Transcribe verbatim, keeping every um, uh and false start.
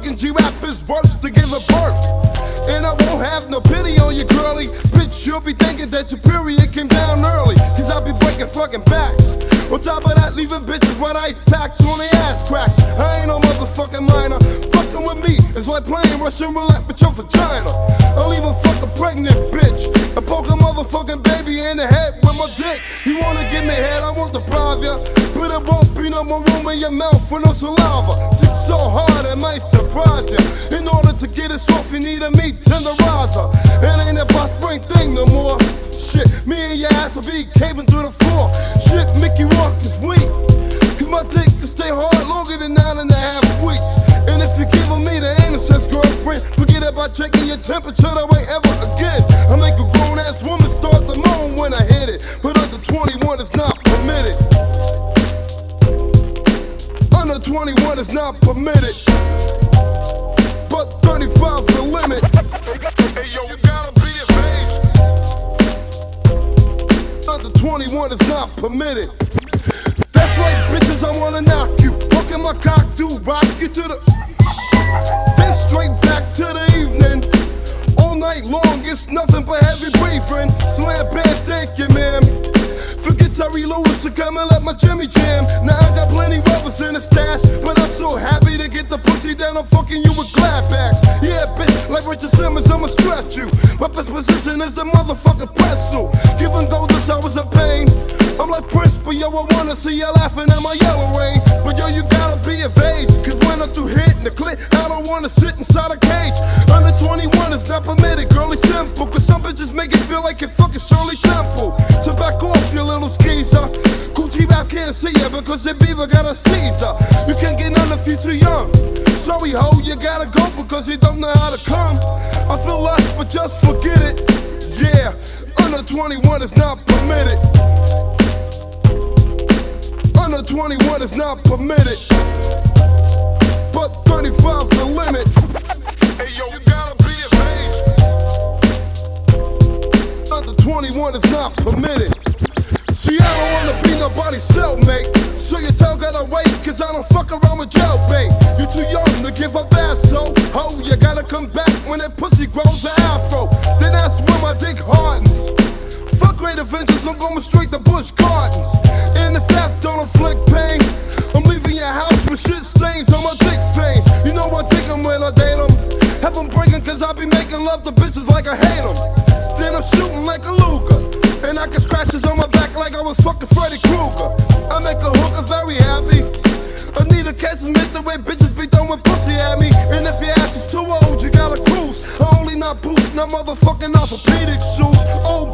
fucking G-Rap is worse to give a birth. And I won't have no pity on you, girly. Bitch, you'll be thinking that your period came down early, cause I'll be breaking fucking backs. On top of that, leaving bitches with ice packs on their ass cracks. I ain't no motherfucking minor. Fucking with me is like playing Russian roulette with your vagina. I'll leave a fucking pregnant bitch and poke a motherfucking baby in the head with my dick. You wanna give me head, I won't deprive ya, but it won't be no more room in your mouth for no saliva. Dick so hard it might surprise ya. In order to get it soft, you need a meat tenderizer. It ain't a boss spring thing no more. Shit, me and your ass will be caving to the floor. Shit, Mickey Rourke is weak, cause my dick can stay hard longer than nine and a half weeks. And if you're giving me the innocence, girlfriend, forget about checking your temperature that way ever again. I make a grown-ass woman start to moan when I hit it, but under twenty-one is not permitted. Under twenty-one is not permitted, but thirty-five's the limit. Hey yo, you gotta be of age. Under twenty-one is not permitted. That's right, bitches, I wanna knock you. Look at my cock, do rock you to the. Then straight back to the evening. All night long, it's nothing but heavy breathing. Slam band, thank you, ma'am. Forget Terry Lewis to come and let my Jimmy jam. Now I got plenty rubbers in the stash, but I'm so happy to get the pussy down. I'm fucking you with glad bags. Yeah, bitch, like Richard Simmons, I'ma stretch you. My best position is the motherfucking pretzel. Give and go, this hours of pain. I'm like Prince, but yo, I wanna see you laughing at my yellow rain. But yo, you gotta be of age, cause when I'm through hitting the clip, I don't wanna sit inside a cage. Under twenty-one is not permitted, girl, it's simple, cause some bitches make it feel like you're fucking Shirley Temple. So back off, you little skeezer. Cool G-Rap can't see ya because the beaver got a Caesar. You can't get none if you too young. Sorry ho, you gotta go because you don't know how to come. I feel lost, but just forget it. Yeah, under twenty-one is not permitted. Under twenty-one is not permitted, but thirty-five's the limit. Hey yo, you gotta be of age. Under twenty-one is not permitted. See, I don't wanna be nobody's cellmate, so your tail gotta wait, cause I don't fuck around with jailbait. You too young to give up ass, so ho, you gotta come back when that pussy grows an afro. Then that's when my dick hardens. Fuck great adventures, I'm going straight to Busch Gardens. And if that don't inflict pain, I'm leaving your house with shit stains on my dick veins. You know I dig them when I date them. Have them breaking cause I be making love to bitches like I hate them. Then I'm shooting like a Luger, and I get scratches on my back like I was fucking Freddy Krueger. I make a hooker very happy. Anita catches me the way bitches be throwing pussy at me. And if your ass is too old, you gotta cruise. I only not boost, not motherfucking orthopedic shoes. Old